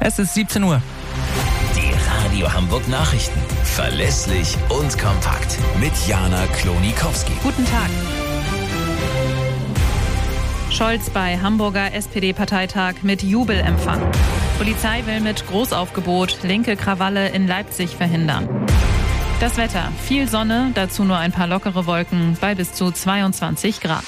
Es ist 17 Uhr. Die Radio Hamburg Nachrichten. Verlässlich und kompakt. Mit Jana Klonikowski. Guten Tag. Scholz bei Hamburger SPD-Parteitag mit Jubelempfang. Polizei will mit Großaufgebot linke Krawalle in Leipzig verhindern. Das Wetter: viel Sonne, dazu nur ein paar lockere Wolken bei bis zu 22 Grad.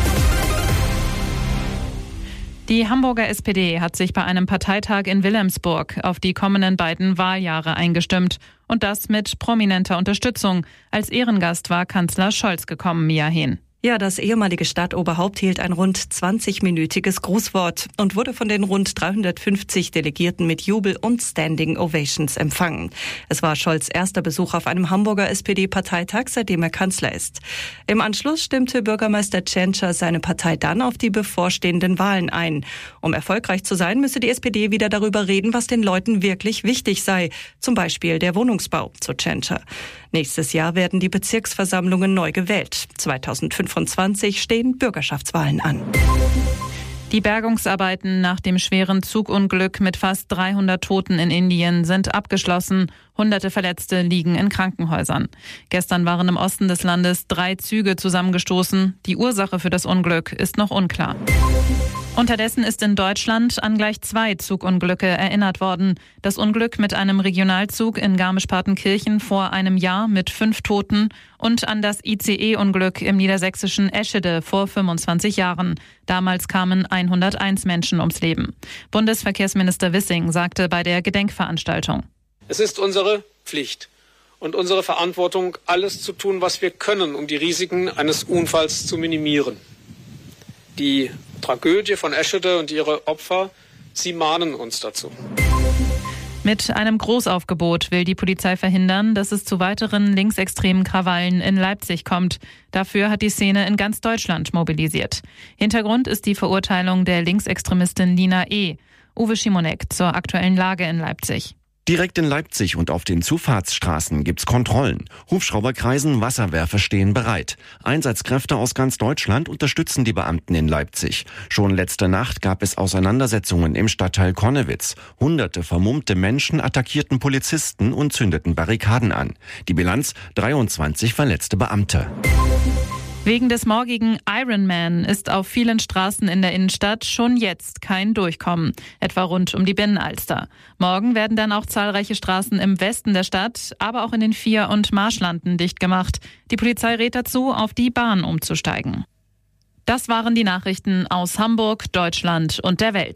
Die Hamburger SPD hat sich bei einem Parteitag in Wilhelmsburg auf die kommenden beiden Wahljahre eingestimmt. Und das mit prominenter Unterstützung. Als Ehrengast war Kanzler Scholz gekommen, Mia Hehn. Ja, das ehemalige Stadtoberhaupt hielt ein rund 20-minütiges Grußwort und wurde von den rund 350 Delegierten mit Jubel und Standing Ovations empfangen. Es war Scholz' erster Besuch auf einem Hamburger SPD-Parteitag, seitdem er Kanzler ist. Im Anschluss stimmte Bürgermeister Tschentscher seine Partei dann auf die bevorstehenden Wahlen ein. Um erfolgreich zu sein, müsse die SPD wieder darüber reden, was den Leuten wirklich wichtig sei. Zum Beispiel der Wohnungsbau, so Tschentscher. Nächstes Jahr werden die Bezirksversammlungen neu gewählt. 2025 stehen Bürgerschaftswahlen an. Die Bergungsarbeiten nach dem schweren Zugunglück mit fast 300 Toten in Indien sind abgeschlossen. Hunderte Verletzte liegen in Krankenhäusern. Gestern waren im Osten des Landes 3 Züge zusammengestoßen. Die Ursache für das Unglück ist noch unklar. Unterdessen ist in Deutschland an gleich 2 Zugunglücke erinnert worden. Das Unglück mit einem Regionalzug in Garmisch-Partenkirchen vor einem Jahr mit 5 Toten und an das ICE-Unglück im niedersächsischen Eschede vor 25 Jahren. Damals kamen 101 Menschen ums Leben. Bundesverkehrsminister Wissing sagte bei der Gedenkveranstaltung: Es ist unsere Pflicht und unsere Verantwortung, alles zu tun, was wir können, um die Risiken eines Unfalls zu minimieren. Die Tragödie von Eschede und ihre Opfer, sie mahnen uns dazu. Mit einem Großaufgebot will die Polizei verhindern, dass es zu weiteren linksextremen Krawallen in Leipzig kommt. Dafür hat die Szene in ganz Deutschland mobilisiert. Hintergrund ist die Verurteilung der Linksextremistin Lina E. Uwe Schimonek zur aktuellen Lage in Leipzig. Direkt in Leipzig und auf den Zufahrtsstraßen gibt's Kontrollen. Hubschrauber kreisen, Wasserwerfer stehen bereit. Einsatzkräfte aus ganz Deutschland unterstützen die Beamten in Leipzig. Schon letzte Nacht gab es Auseinandersetzungen im Stadtteil Konnewitz. Hunderte vermummte Menschen attackierten Polizisten und zündeten Barrikaden an. Die Bilanz: 23 verletzte Beamte. Wegen des morgigen Ironman ist auf vielen Straßen in der Innenstadt schon jetzt kein Durchkommen, etwa rund um die Binnenalster. Morgen werden dann auch zahlreiche Straßen im Westen der Stadt, aber auch in den Vier- und Marschlanden dicht gemacht. Die Polizei rät dazu, auf die Bahn umzusteigen. Das waren die Nachrichten aus Hamburg, Deutschland und der Welt.